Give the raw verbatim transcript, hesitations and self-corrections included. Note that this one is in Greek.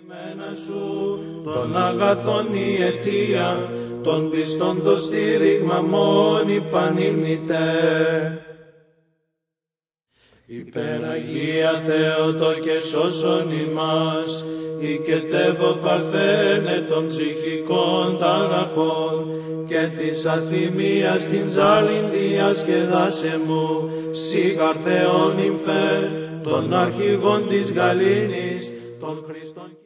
Μένα σου των αγαθών η αιτία, των πιστών το στήριγμα μόνη πανήμνητε. Υπεραγία Θεότο και σώσον ημάς, οικετεύω παρθένε των ψυχικών ταραχών και της αθυμίας την ζάλιν διασκεδάσε μου, σίγαρ Θεόν ημφέ, των αρχηγών της γαλήνης, των Χριστών.